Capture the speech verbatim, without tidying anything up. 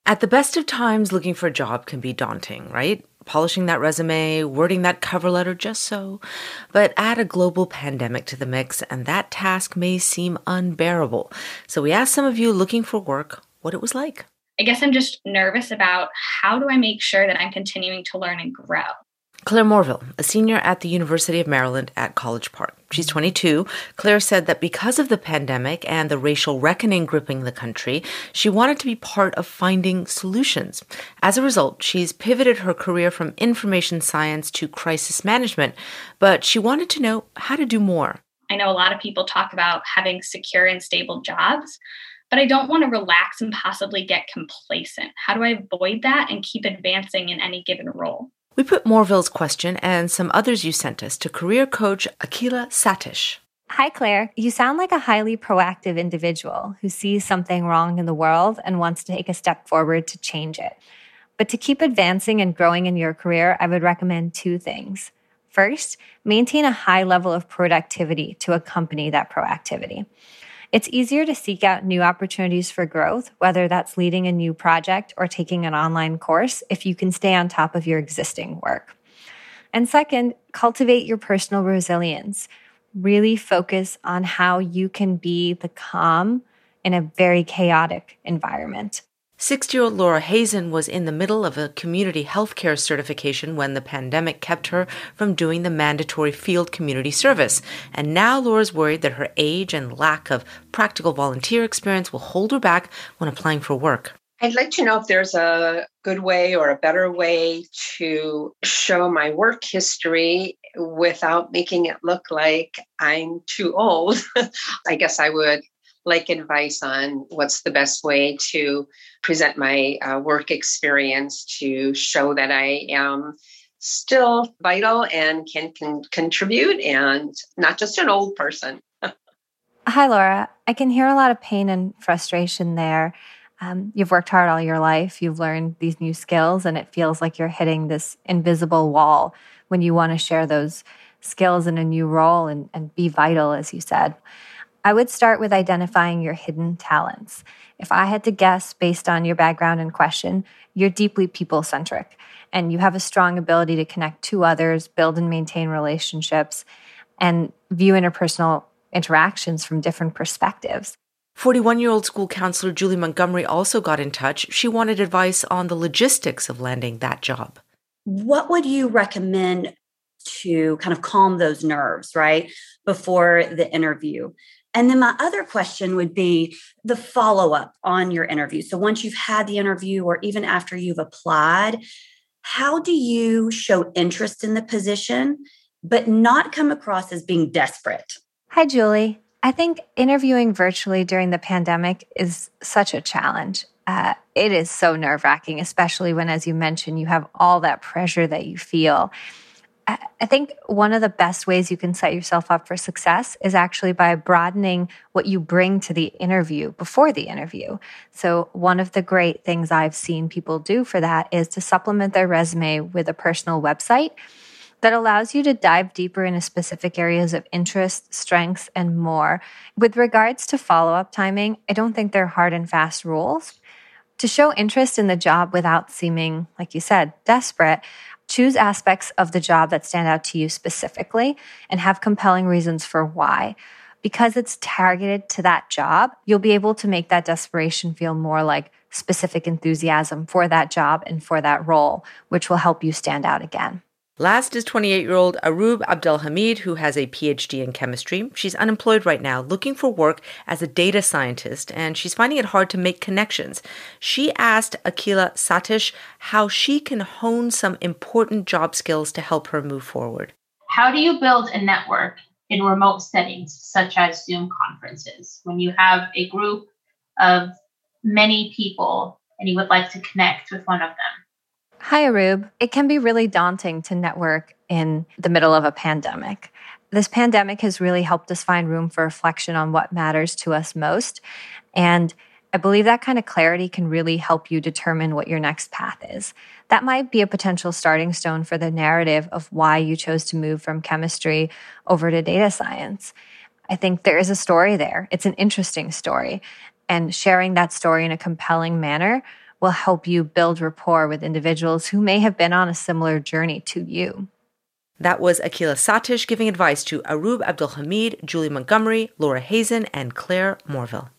At the best of times, looking for a job can be daunting, right? Polishing that resume, wording that cover letter just so. But add a global pandemic to the mix, and that task may seem unbearable. So we asked some of you looking for work what it was like. I guess I'm just nervous about how do I make sure that I'm continuing to learn and grow. Claire Morville, a senior at the University of Maryland at College Park. She's twenty-two. Claire said that because of the pandemic and the racial reckoning gripping the country, she wanted to be part of finding solutions. As a result, she's pivoted her career from information science to crisis management, but she wanted to know how to do more. I know a lot of people talk about having secure and stable jobs, but I don't want to relax and possibly get complacent. How do I avoid that and keep advancing in any given role? We put Morville's question and some others you sent us to career coach Akila Satish. Hi, Claire. You sound like a highly proactive individual who sees something wrong in the world and wants to take a step forward to change it. But to keep advancing and growing in your career, I would recommend two things. First, maintain a high level of productivity to accompany that proactivity. It's easier to seek out new opportunities for growth, whether that's leading a new project or taking an online course, if you can stay on top of your existing work. And second, cultivate your personal resilience. Really focus on how you can be the calm in a very chaotic environment. sixty-year-old Laura Hazen was in the middle of a community healthcare certification when the pandemic kept her from doing the mandatory field community service. And now Laura's worried that her age and lack of practical volunteer experience will hold her back when applying for work. I'd like to know if there's a good way or a better way to show my work history without making it look like I'm too old. I guess I would like advice on what's the best way to present my uh, work experience to show that I am still vital and can, can contribute and not just an old person. Hi, Laura. I can hear a lot of pain and frustration there. Um, you've worked hard all your life. You've learned these new skills, and it feels like you're hitting this invisible wall when you want to share those skills in a new role and, and be vital, as you said. I would start with identifying your hidden talents. If I had to guess based on your background and question, you're deeply people-centric, and you have a strong ability to connect to others, build and maintain relationships, and view interpersonal interactions from different perspectives. forty-one-year-old school counselor Julie Montgomery also got in touch. She wanted advice on the logistics of landing that job. What would you recommend to kind of calm those nerves, right, before the interview? And then my other question would be the follow-up on your interview. So once you've had the interview or even after you've applied, how do you show interest in the position, but not come across as being desperate? Hi, Julie. I think interviewing virtually during the pandemic is such a challenge. Uh, it is so nerve-wracking, especially when, as you mentioned, you have all that pressure that you feel. I think one of the best ways you can set yourself up for success is actually by broadening what you bring to the interview before the interview. So one of the great things I've seen people do for that is to supplement their resume with a personal website that allows you to dive deeper into specific areas of interest, strengths, and more. With regards to follow-up timing, I don't think they're hard and fast rules. To show interest in the job without seeming, like you said, desperate, choose aspects of the job that stand out to you specifically and have compelling reasons for why. Because it's targeted to that job, you'll be able to make that desperation feel more like specific enthusiasm for that job and for that role, which will help you stand out again. Last is twenty-eight-year-old Aroub Abdelhamid, who has a P H D in chemistry. She's unemployed right now, looking for work as a data scientist, and she's finding it hard to make connections. She asked Akila Satish how she can hone some important job skills to help her move forward. How do you build a network in remote settings, such as Zoom conferences, when you have a group of many people and you would like to connect with one of them? Hi, Aroub. It can be really daunting to network in the middle of a pandemic. This pandemic has really helped us find room for reflection on what matters to us most. And I believe that kind of clarity can really help you determine what your next path is. That might be a potential starting stone for the narrative of why you chose to move from chemistry over to data science. I think there is a story there. It's an interesting story. And sharing that story in a compelling manner will help you build rapport with individuals who may have been on a similar journey to you. That was Akila Satish giving advice to Aroub Abdulhamid, Julie Montgomery, Laura Hazen, and Claire Morville.